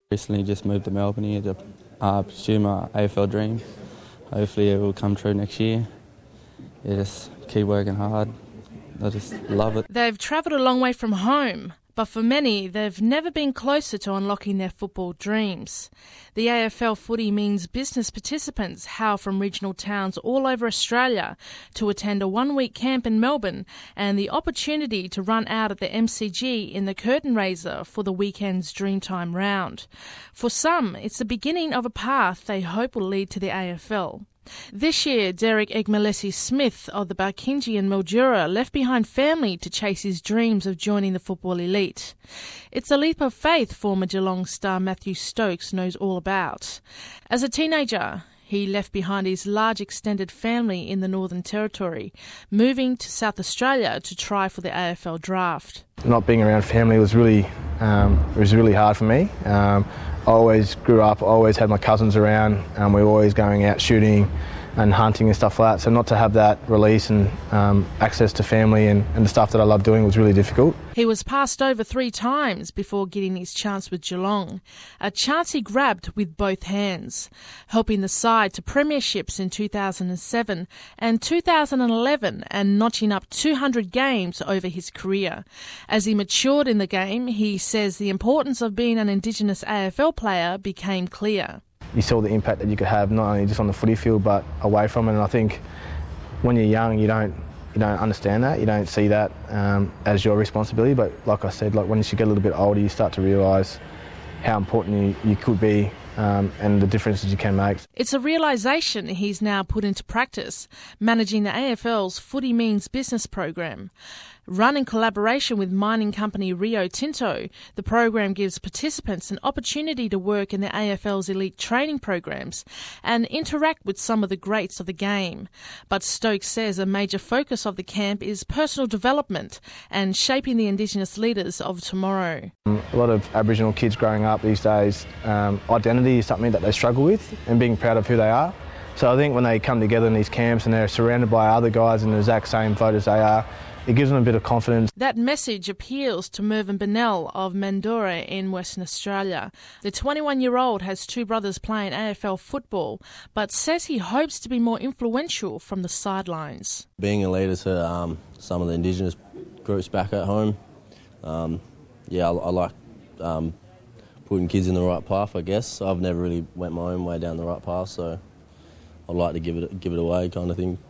Recently just moved to Melbourne here to pursue my AFL dream. Hopefully it will come true next year. Just keep working hard. I just love it. They've travelled a long way from home, but for many, they've never been closer to unlocking their football dreams. The AFL footy means business participants hail from regional towns all over Australia to attend a one-week camp in Melbourne and the opportunity to run out at the MCG in the curtain raiser for the weekend's Dreamtime round. For some, it's the beginning of a path they hope will lead to the AFL. This year, Derek Egmalesi-Smith of the Barkindji and Mildura left behind family to chase his dreams of joining the football elite. It's a leap of faith former Geelong star Matthew Stokes knows all about. As a teenager, he left behind his large extended family in the Northern Territory, moving to South Australia to try for the AFL draft. Not being around family was really hard for me. I always grew up, always had my cousins around, and we were always going out shooting and hunting and stuff like that. So not to have that release and access to family and the stuff that I love doing was really difficult. He was passed over 3 times before getting his chance with Geelong, a chance he grabbed with both hands, helping the side to premierships in 2007 and 2011 and notching up 200 games over his career. As he matured in the game, he says the importance of being an Indigenous AFL player became clear. You saw the impact that you could have not only just on the footy field but away from it, and I think when you're young you don't understand that, you don't see that as your responsibility, but like I said, once you get a little bit older you start to realise how important you could be and the differences you can make. It's a realisation he's now put into practice, managing the AFL's Footy Means Business program. Run in collaboration with mining company Rio Tinto, the program gives participants an opportunity to work in the AFL's elite training programs and interact with some of the greats of the game. But Stokes says a major focus of the camp is personal development and shaping the Indigenous leaders of tomorrow. A lot of Aboriginal kids growing up these days, identity is something that they struggle with, and being proud of who they are. So I think when they come together in these camps and they're surrounded by other guys in the exact same boat as they are, it gives them a bit of confidence. That message appeals to Mervyn Bennell of Mandurah in Western Australia. The 21-year-old has 2 brothers playing AFL football, but says he hopes to be more influential from the sidelines. Being a leader to some of the Indigenous groups back at home, I like putting kids in the right path, I guess. I've never really went my own way down the right path, so I'd like to give it away kind of thing.